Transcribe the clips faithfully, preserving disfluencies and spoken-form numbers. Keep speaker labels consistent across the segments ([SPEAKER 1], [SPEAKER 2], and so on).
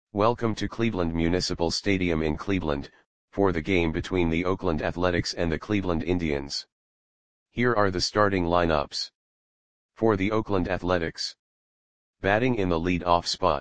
[SPEAKER 1] Welcome to Cleveland Municipal Stadium in Cleveland, for the game between the Oakland Athletics and the Cleveland Indians. Here are the starting lineups. For the Oakland Athletics. Batting in the lead-off spot.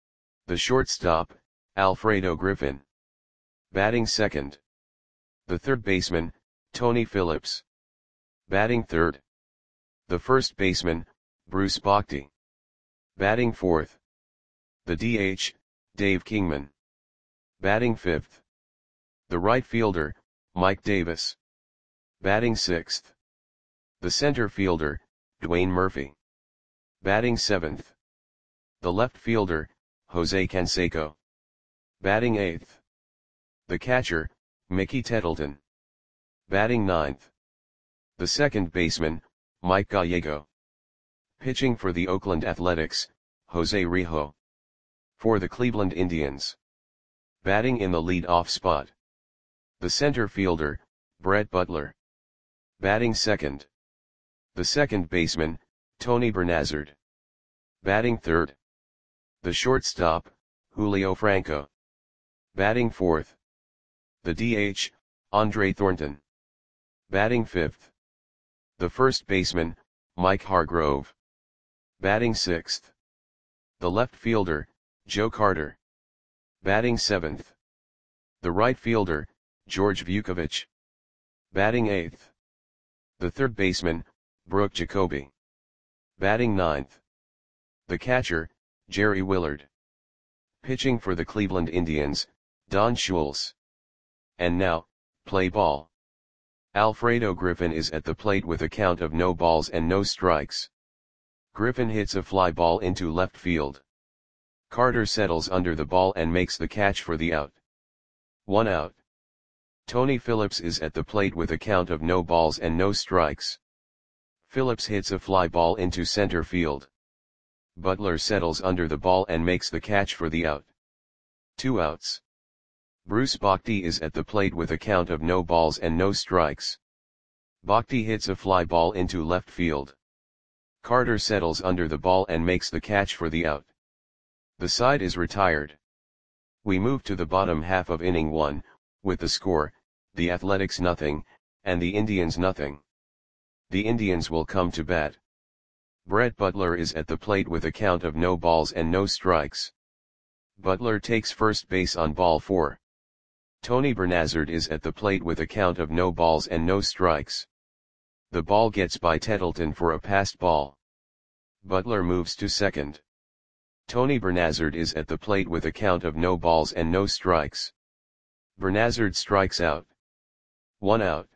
[SPEAKER 1] The shortstop, Alfredo Griffin. Batting second. The third baseman, Tony Phillips. Batting third. The first baseman, Bruce Bochy. Batting fourth. The D H, Dave Kingman. Batting fifth. The right fielder, Mike Davis. Batting sixth. The center fielder, Dwayne Murphy. Batting seventh. The left fielder, Jose Canseco. Batting eighth. The catcher, Mickey Tettleton. Batting ninth. The second baseman, Mike Gallego. Pitching for the Oakland Athletics, Jose Rijo. For the Cleveland Indians. Batting in the lead-off spot. The center fielder, Brett Butler. Batting second. The second baseman, Tony Bernazard. Batting third. The shortstop, Julio Franco. Batting fourth. The D H, Andre Thornton. Batting fifth. The first baseman, Mike Hargrove. Batting sixth. The left fielder, Joe Carter. Batting seventh. The right fielder, George Vukovich. Batting eighth. The third baseman, Brooke Jacoby. Batting ninth. The catcher, Jerry Willard. Pitching for the Cleveland Indians, Don Schultz. And now, play ball. Alfredo Griffin is at the plate with a count of no balls and no strikes. Griffin hits a fly ball into left field. Carter settles under the ball and makes the catch for the out. One out. Tony Phillips is at the plate with a count of no balls and no strikes. Phillips hits a fly ball into center field. Butler settles under the ball and makes the catch for the out. Two outs. Bruce Bochy is at the plate with a count of no balls and no strikes. Bochy hits a fly ball into left field. Carter settles under the ball and makes the catch for the out. The side is retired. We move to the bottom half of inning one, with the score, the Athletics nothing, and the Indians nothing. The Indians will come to bat. Brett Butler is at the plate with a count of no balls and no strikes. Butler takes first base on ball four. Tony Bernazard is at the plate with a count of no balls and no strikes. The ball gets by Tettleton for a passed ball. Butler moves to second. Tony Bernazard is at the plate with a count of no balls and no strikes. Bernazard strikes out. One out.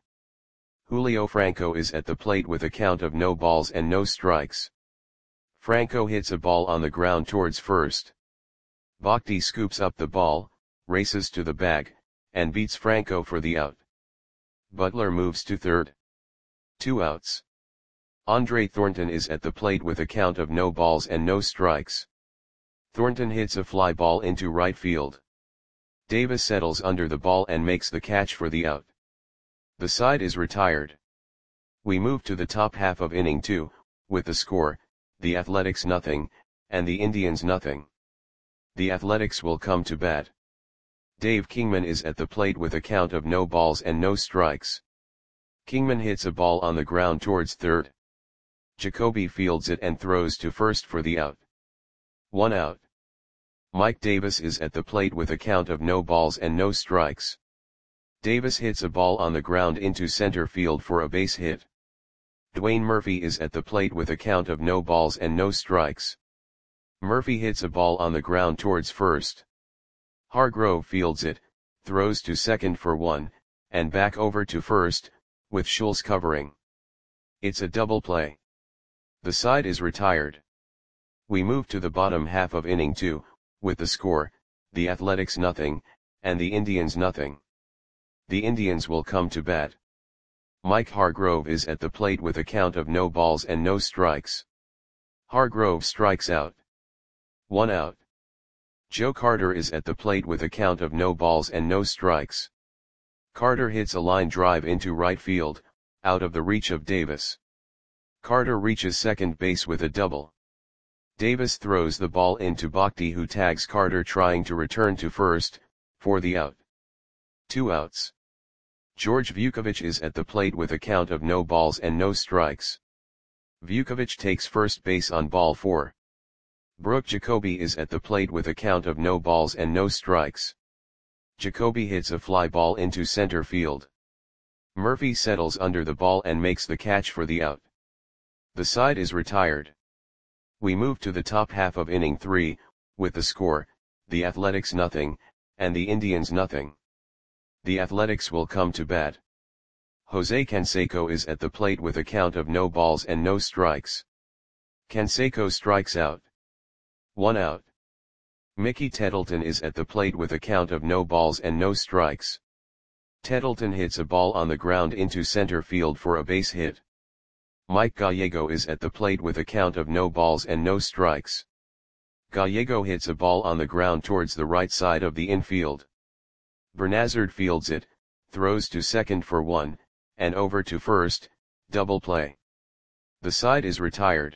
[SPEAKER 1] Julio Franco is at the plate with a count of no balls and no strikes. Franco hits a ball on the ground towards first. Bochy scoops up the ball, races to the bag, and beats Franco for the out. Butler moves to third. Two outs. Andre Thornton is at the plate with a count of no balls and no strikes. Thornton hits a fly ball into right field. Davis settles under the ball and makes the catch for the out. The side is retired. We move to the top half of inning two, with the score, the Athletics nothing, and the Indians nothing. The Athletics will come to bat. Dave Kingman is at the plate with a count of no balls and no strikes. Kingman hits a ball on the ground towards third. Jacoby fields it and throws to first for the out. One out. Mike Davis is at the plate with a count of no balls and no strikes. Davis hits a ball on the ground into center field for a base hit. Dwayne Murphy is at the plate with a count of no balls and no strikes. Murphy hits a ball on the ground towards first. Hargrove fields it, throws to second for one, and back over to first, with Schultz covering. It's a double play. The side is retired. We move to the bottom half of inning two, with the score, the Athletics nothing, and the Indians nothing. The Indians will come to bat. Mike Hargrove is at the plate with a count of no balls and no strikes. Hargrove strikes out. One out. Joe Carter is at the plate with a count of no balls and no strikes. Carter hits a line drive into right field, out of the reach of Davis. Carter reaches second base with a double. Davis throws the ball into Bhakti, who tags Carter, trying to return to first, for the out. Two outs. George Vukovic is at the plate with a count of no balls and no strikes. Vukovic takes first base on ball four. Brooke Jacoby is at the plate with a count of no balls and no strikes. Jacoby hits a fly ball into center field. Murphy settles under the ball and makes the catch for the out. The side is retired. We move to the top half of inning three, with the score, the Athletics nothing, and the Indians nothing. The Athletics will come to bat. Jose Canseco is at the plate with a count of no balls and no strikes. Canseco strikes out. One out. Mickey Tettleton is at the plate with a count of no balls and no strikes. Tettleton hits a ball on the ground into center field for a base hit. Mike Gallego is at the plate with a count of no balls and no strikes. Gallego hits a ball on the ground towards the right side of the infield. Bernazard fields it, throws to second for one, and over to first, double play. The side is retired.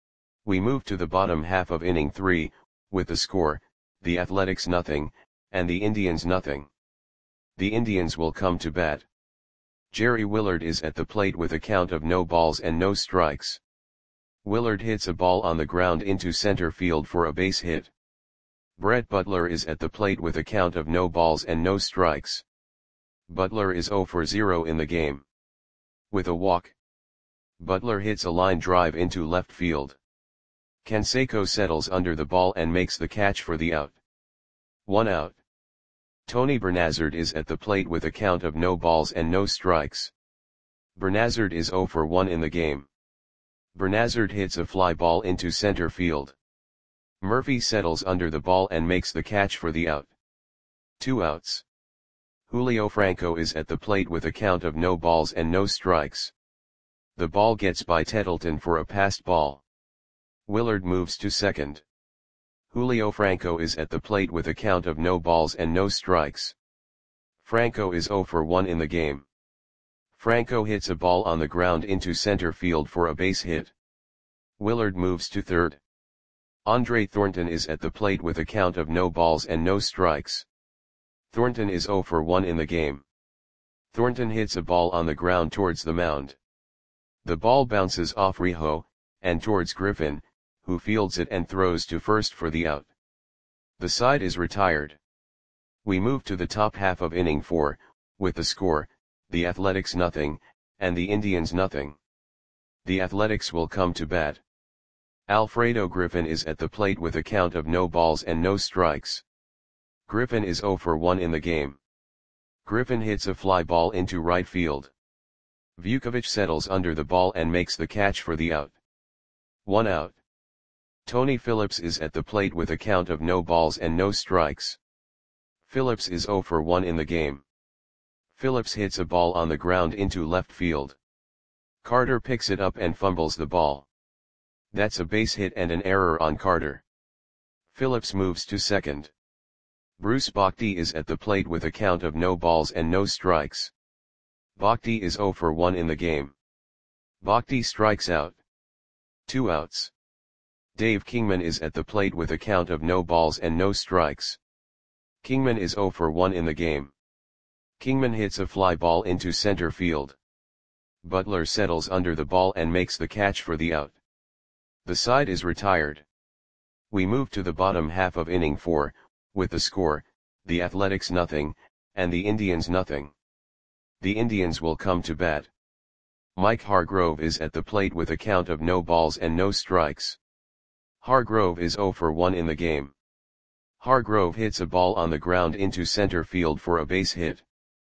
[SPEAKER 1] We move to the bottom half of inning three, with the score, the Athletics nothing, and the Indians nothing. The Indians will come to bat. Jerry Willard is at the plate with a count of no balls and no strikes. Willard hits a ball on the ground into center field for a base hit. Brett Butler is at the plate with a count of no balls and no strikes. Butler is zero for zero in the game. With a walk, Butler hits a line drive into left field. Canseco settles under the ball and makes the catch for the out. One out. Tony Bernazard is at the plate with a count of no balls and no strikes. Bernazard is zero for one in the game. Bernazard hits a fly ball into center field. Murphy settles under the ball and makes the catch for the out. Two outs. Julio Franco is at the plate with a count of no balls and no strikes. The ball gets by Tettleton for a passed ball. Willard moves to second. Julio Franco is at the plate with a count of no balls and no strikes. Franco is zero for one in the game. Franco hits a ball on the ground into center field for a base hit. Willard moves to third. Andre Thornton is at the plate with a count of no balls and no strikes. Thornton is zero for one in the game. Thornton hits a ball on the ground towards the mound. The ball bounces off Rijo, and towards Griffin, who fields it and throws to first for the out. The side is retired. We move to the top half of inning four, with the score, the Athletics nothing, and the Indians nothing. The Athletics will come to bat. Alfredo Griffin is at the plate with a count of no balls and no strikes. Griffin is zero for one in the game. Griffin hits a fly ball into right field. Vukovic settles under the ball and makes the catch for the out. One out. Tony Phillips is at the plate with a count of no balls and no strikes. Phillips is zero for one in the game. Phillips hits a ball on the ground into left field. Carter picks it up and fumbles the ball. That's a base hit and an error on Carter. Phillips moves to second. Bruce Bhakti is at the plate with a count of no balls and no strikes. Bhakti is zero for one in the game. Bhakti strikes out. Two outs. Dave Kingman is at the plate with a count of no balls and no strikes. Kingman is zero for one in the game. Kingman hits a fly ball into center field. Butler settles under the ball and makes the catch for the out. The side is retired. We move to the bottom half of inning four, with the score, the Athletics nothing, and the Indians nothing. The Indians will come to bat. Mike Hargrove is at the plate with a count of no balls and no strikes. Hargrove is zero for one in the game. Hargrove hits a ball on the ground into center field for a base hit.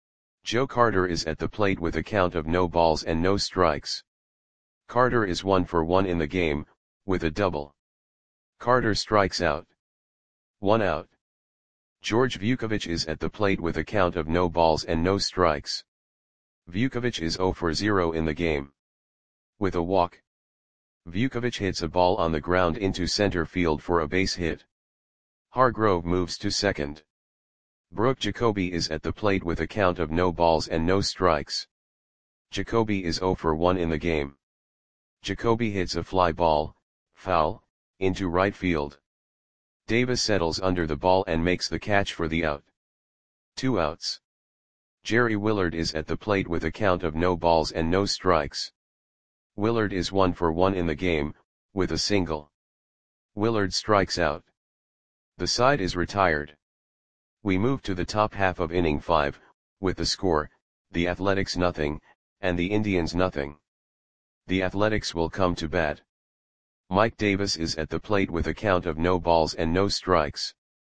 [SPEAKER 1] Joe Carter is at the plate with a count of no balls and no strikes. Carter is one for one in the game, with a double. Carter strikes out. One out. George Vukovic is at the plate with a count of no balls and no strikes. Vukovic is zero for zero in the game. With a walk, Vukovic hits a ball on the ground into center field for a base hit. Hargrove moves to second. Brooke Jacoby is at the plate with a count of no balls and no strikes. Jacoby is zero for one in the game. Jacoby hits a fly ball, foul, into right field. Davis settles under the ball and makes the catch for the out. Two outs. Jerry Willard is at the plate with a count of no balls and no strikes. Willard is one for one in the game, with a single. Willard strikes out. The side is retired. We move to the top half of inning five, with the score, the Athletics nothing, and the Indians nothing. The Athletics will come to bat. Mike Davis is at the plate with a count of no balls and no strikes.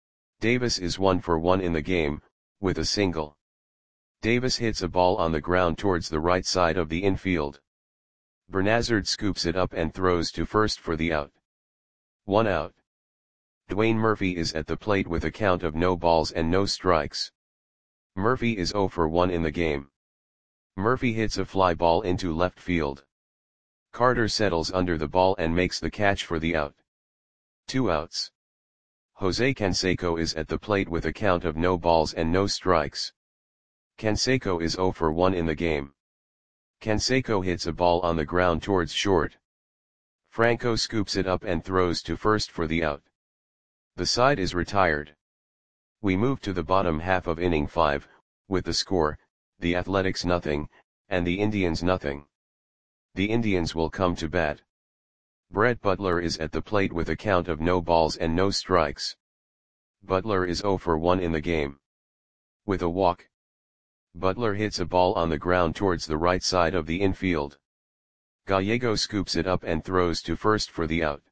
[SPEAKER 1] Davis is one for one in the game, with a single. Davis hits a ball on the ground towards the right side of the infield. Bernazard scoops it up and throws to first for the out. One out. Dwayne Murphy is at the plate with a count of no balls and no strikes. Murphy is zero for one in the game. Murphy hits a fly ball into left field. Carter settles under the ball and makes the catch for the out. Two outs. Jose Canseco is at the plate with a count of no balls and no strikes. Canseco is zero for one in the game. Canseco hits a ball on the ground towards short. Franco scoops it up and throws to first for the out. The side is retired. We move to the bottom half of inning five, with the score, the Athletics nothing, and the Indians nothing. The Indians will come to bat. Brett Butler is at the plate with a count of no balls and no strikes. Butler is zero for one in the game. With a walk. Butler hits a ball on the ground towards the right side of the infield. Gallego scoops it up and throws to first for the out.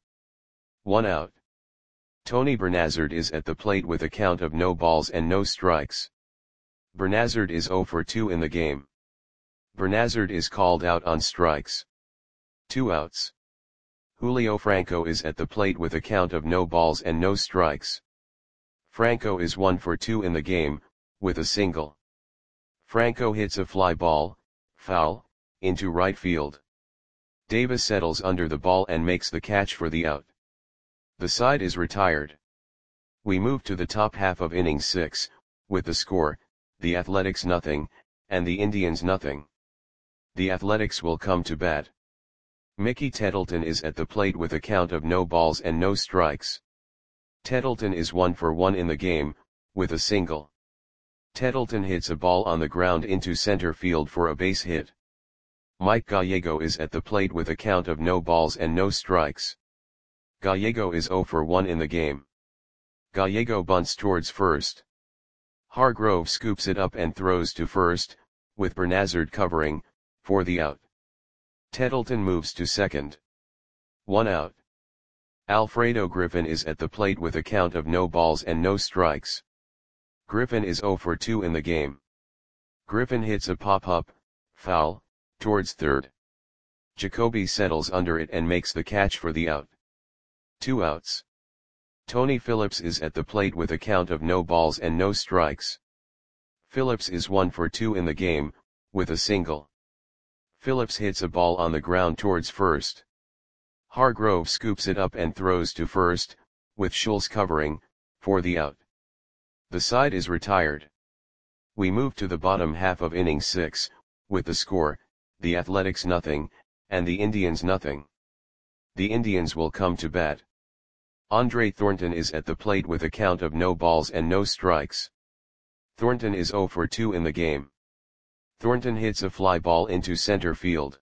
[SPEAKER 1] One out. Tony Bernazard is at the plate with a count of no balls and no strikes. Bernazard is zero for two in the game. Bernazard is called out on strikes. Two outs. Julio Franco is at the plate with a count of no balls and no strikes. Franco is one for two in the game, with a single. Franco hits a fly ball, foul, into right field. Davis settles under the ball and makes the catch for the out. The side is retired. We move to the top half of inning six, with the score, the Athletics nothing, and the Indians nothing. The Athletics will come to bat. Mickey Tettleton is at the plate with a count of no balls and no strikes. Tettleton is one for one in the game, with a single. Tettleton hits a ball on the ground into center field for a base hit. Mike Gallego is at the plate with a count of no balls and no strikes. Gallego is zero for one in the game. Gallego bunts towards first. Hargrove scoops it up and throws to first, with Bernazard covering, for the out. Tettleton moves to second. One out. Alfredo Griffin is at the plate with a count of no balls and no strikes. Griffin is zero for two in the game. Griffin hits a pop-up, foul, towards third. Jacoby settles under it and makes the catch for the out. Two outs. Tony Phillips is at the plate with a count of no balls and no strikes. Phillips is one for two in the game, with a single. Phillips hits a ball on the ground towards first. Hargrove scoops it up and throws to first, with Schultz covering, for the out. The side is retired. We move to the bottom half of inning six, with the score, the Athletics nothing, and the Indians nothing. The Indians will come to bat. Andre Thornton is at the plate with a count of no balls and no strikes. Thornton is zero for two in the game. Thornton hits a fly ball into center field.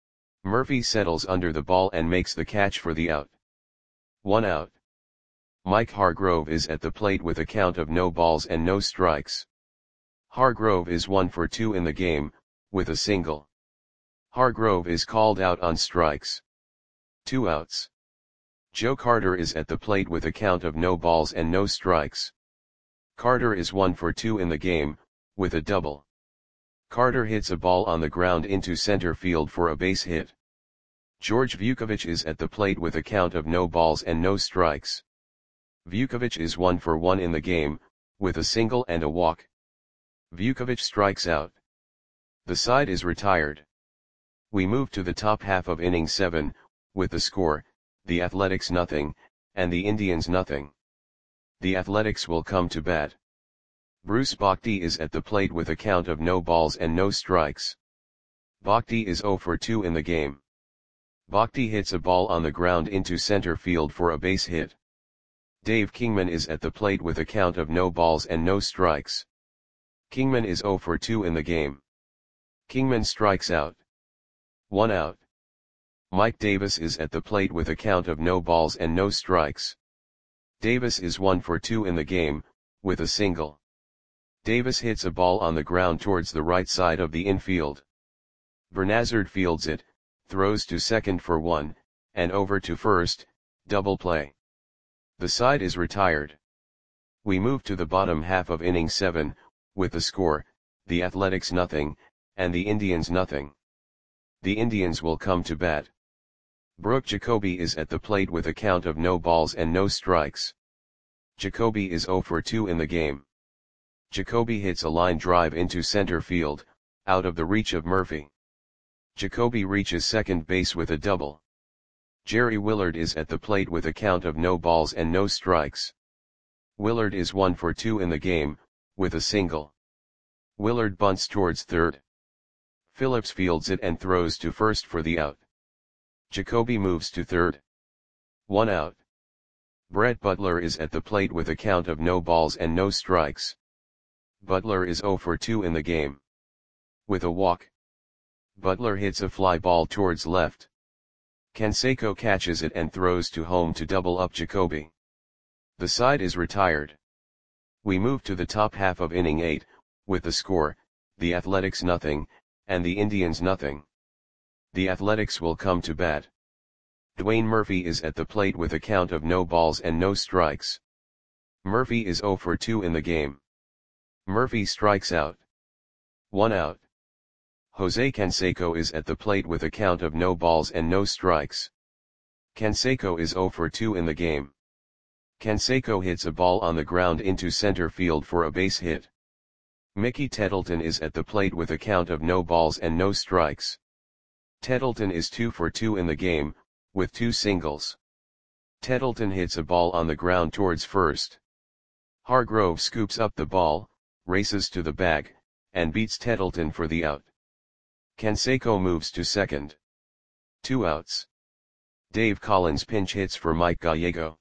[SPEAKER 1] Murphy settles under the ball and makes the catch for the out. One out. Mike Hargrove is at the plate with a count of no balls and no strikes. Hargrove is one for two in the game, with a single. Hargrove is called out on strikes. Two outs. Joe Carter is at the plate with a count of no balls and no strikes. Carter is one for two in the game, with a double. Carter hits a ball on the ground into center field for a base hit. George Vukovic is at the plate with a count of no balls and no strikes. Vukovic is one for one in the game, with a single and a walk. Vukovic strikes out. The side is retired. We move to the top half of inning seven, with the score, the Athletics nothing, and the Indians nothing. The Athletics will come to bat. Bruce Bhakdi is at the plate with a count of no balls and no strikes. Bhakdi is zero for two in the game. Bhakti hits a ball on the ground into center field for a base hit. Dave Kingman is at the plate with a count of no balls and no strikes. Kingman is zero for two in the game. Kingman strikes out. One out. Mike Davis is at the plate with a count of no balls and no strikes. Davis is one for two in the game, with a single. Davis hits a ball on the ground towards the right side of the infield. Bernazard fields it, throws to second for one, and over to first, double play. The side is retired. We move to the bottom half of inning seven, with the score, the Athletics nothing, and the Indians nothing. The Indians will come to bat. Brooke Jacoby is at the plate with a count of no balls and no strikes. Jacoby is zero for two in the game. Jacoby hits a line drive into center field, out of the reach of Murphy. Jacoby reaches second base with a double. Jerry Willard is at the plate with a count of no balls and no strikes. Willard is one for two in the game, with a single. Willard bunts towards third. Phillips fields it and throws to first for the out. Jacoby moves to third. One out. Brett Butler is at the plate with a count of no balls and no strikes. Butler is zero for two in the game. With a walk, Butler hits a fly ball towards left. Canseco catches it and throws to home to double up Jacoby. The side is retired. We move to the top half of inning eight, with the score, the Athletics nothing, and the Indians nothing. The Athletics will come to bat. Dwayne Murphy is at the plate with a count of no balls and no strikes. Murphy is zero for two in the game. Murphy strikes out. One out. Jose Canseco is at the plate with a count of no balls and no strikes. Canseco is zero for two in the game. Canseco hits a ball on the ground into center field for a base hit. Mickey Tettleton is at the plate with a count of no balls and no strikes. Tettleton is two for two in the game, with two singles. Tettleton hits a ball on the ground towards first. Hargrove scoops up the ball, races to the bag, and beats Tettleton for the out. Canseco moves to second. Two outs. Dave Collins pinch hits for Mike Gallego.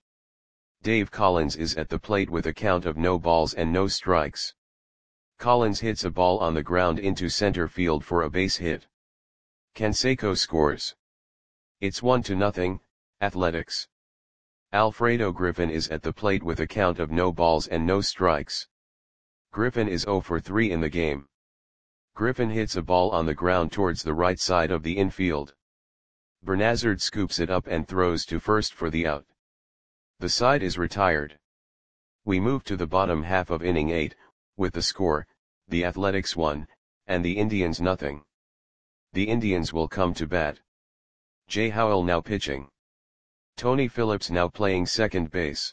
[SPEAKER 1] Dave Collins is at the plate with a count of no balls and no strikes. Collins hits a ball on the ground into center field for a base hit. Canseco scores. It's one to nothing, Athletics. Alfredo Griffin is at the plate with a count of no balls and no strikes. Griffin is zero for three in the game. Griffin hits a ball on the ground towards the right side of the infield. Bernazard scoops it up and throws to first for the out. The side is retired. We move to the bottom half of inning eight, with the score, the Athletics one, and the Indians nothing. The Indians will come to bat. Jay Howell now pitching. Tony Phillips now playing second base.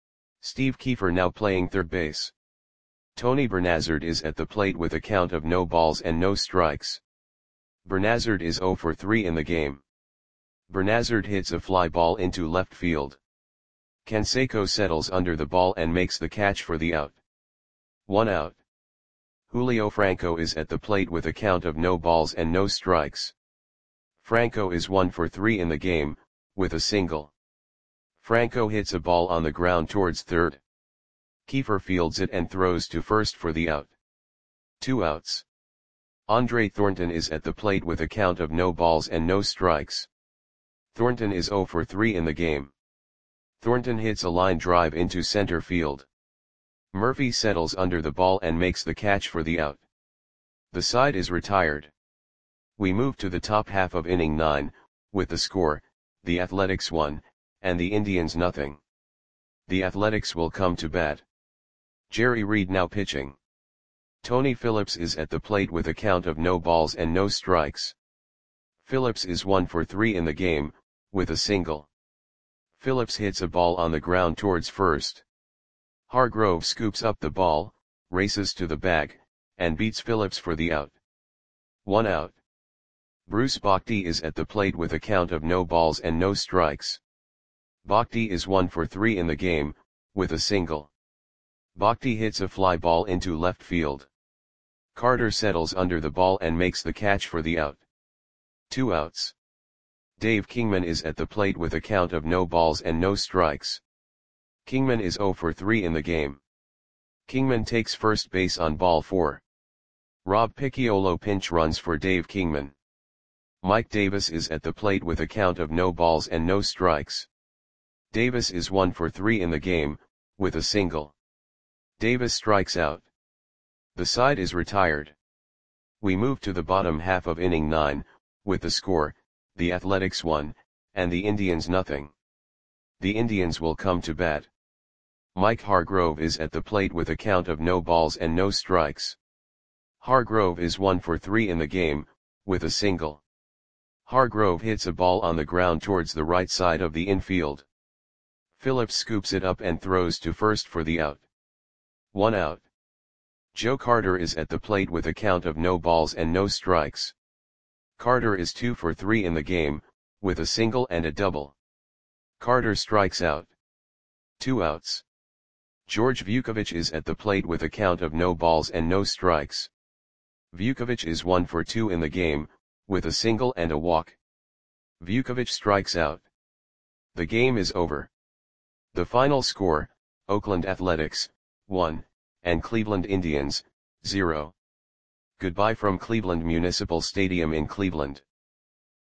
[SPEAKER 1] Steve Kiefer now playing third base. Tony Bernazard is at the plate with a count of no balls and no strikes. Bernazard is zero for three in the game. Bernazard hits a fly ball into left field. Canseco settles under the ball and makes the catch for the out. One out. Julio Franco is at the plate with a count of no balls and no strikes. Franco is one for three in the game, with a single. Franco hits a ball on the ground towards third. Kiefer fields it and throws to first for the out. Two outs. Andre Thornton is at the plate with a count of no balls and no strikes. Thornton is zero for three in the game. Thornton hits a line drive into center field. Murphy settles under the ball and makes the catch for the out. The side is retired. We move to the top half of inning nine, with the score, the Athletics one, and the Indians nothing. The Athletics will come to bat. Jerry Reed now pitching. Tony Phillips is at the plate with a count of no balls and no strikes. Phillips is one for three in the game, with a single. Phillips hits a ball on the ground towards first. Hargrove scoops up the ball, races to the bag, and beats Phillips for the out. One out. Bruce Bhakti is at the plate with a count of no balls and no strikes. Bhakti is one for three in the game, with a single. Bhakti hits a fly ball into left field. Carter settles under the ball and makes the catch for the out. Two outs. Dave Kingman is at the plate with a count of no balls and no strikes. Kingman is zero for three in the game. Kingman takes first base on ball four. Rob Picciolo pinch runs for Dave Kingman. Mike Davis is at the plate with a count of no balls and no strikes. Davis is one for three in the game, with a single. Davis strikes out. The side is retired. We move to the bottom half of inning nine, with the score, the Athletics one, and the Indians nothing. The Indians will come to bat. Mike Hargrove is at the plate with a count of no balls and no strikes. Hargrove is one for three in the game, with a single. Hargrove hits a ball on the ground towards the right side of the infield. Phillips scoops it up and throws to first for the out. One out. Joe Carter is at the plate with a count of no balls and no strikes. Carter is two for three in the game, with a single and a double. Carter strikes out. Two outs. George Vukovic is at the plate with a count of no balls and no strikes. Vukovic is one for two in the game, with a single and a walk. Vukovic strikes out. The game is over. The final score, Oakland Athletics, one, and Cleveland Indians, zero. Goodbye from Cleveland Municipal Stadium in Cleveland.